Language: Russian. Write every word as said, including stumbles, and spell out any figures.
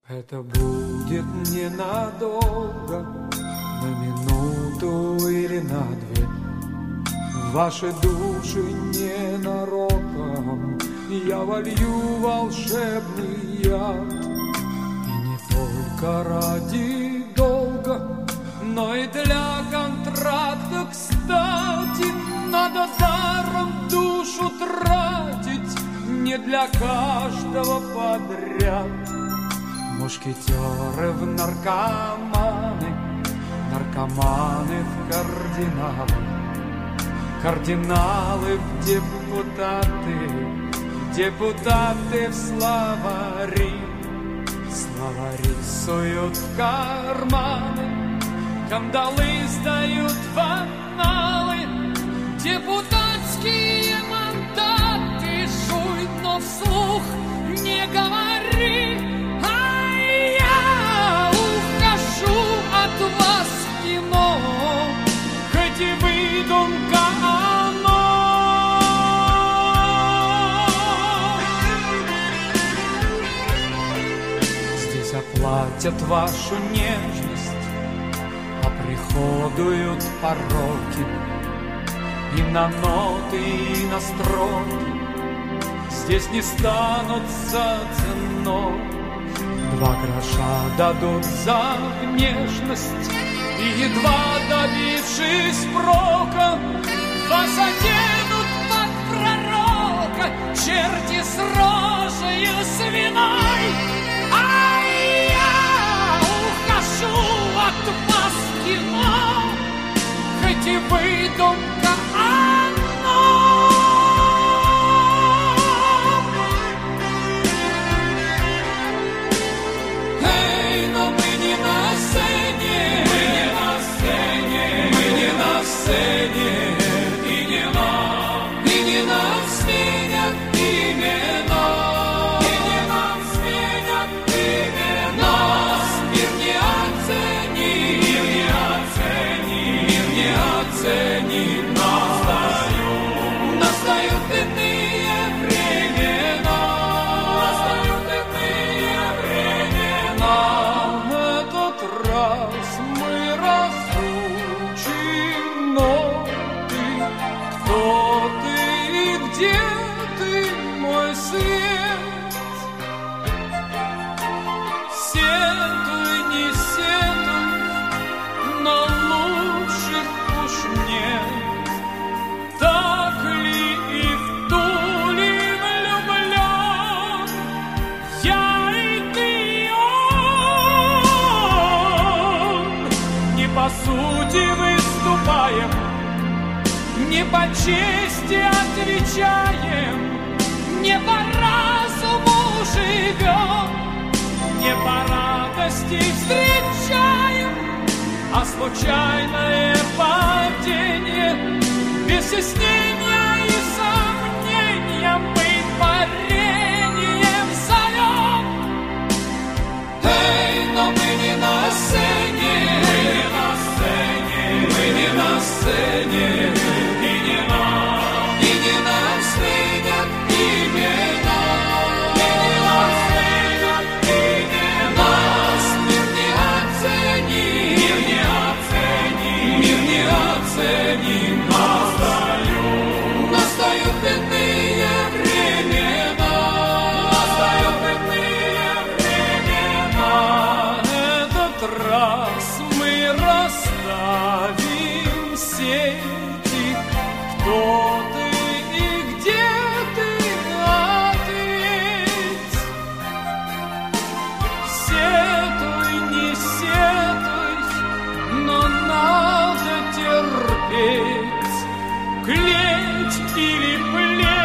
Это будет ненадолго, на минуту или на две. Ваши души ненароком я волью волшебный яд. И не только ради долга, но и для контракта, кстати. Надо даром душу тратить, не для каждого подряд. Мушкетеры в наркоманы, наркоманы в кардиналы, кардиналы в депутаты, депутаты в словари. Словари суют в карманы, кандалы сдают в анналы. Депутатские мандаты жуй, но вслух не говори. А я ухожу от вас в кино, хоть и выдумка оно. Здесь оплатят вашу нежность, оприходуют пороки. И на ноты, и на строки здесь не станут за ценой. Два гроша дадут за внешность, и едва добившись прока, вас оденут под пророка черти с рожею свиной. А я ухожу от вас в кино, хоть и выдумка оно. Эй, но мы не на сцене, мы не на сцене, мы не на сцене, и не нам, и не нам сменят имена, и не нам сменят имена. Нас мир не оценит, мир не оценит, мир не оценит. Настают, настают иные времена, настают иные времена. Этот раз мы разучим ноты. Кто ты и где ты, мой свет? Сетуй, не сетуй, но лучших уж нет. Так ли и в ту ли влюблен я и ты, он? Не по сути выступаем, не по чести отвечаем, не по разуму живем, не по радости встречаем, а случайное падение, без стеснения и сомнения мы парением зовем. Эй, но мы не на сцене, мы не на сцене, мы не на сцене, и не нам, и не нам сменят имена, и не нам сменят имена. Нас мир не оценит, мир не оценит, мир не оценит. Настают, настают иные времена, настают иные времена. Этот раз мы расставим сети. Кто ты и где ты, ответь. Сетуй, не сетуй, но надо терпеть. Клеть или плеть.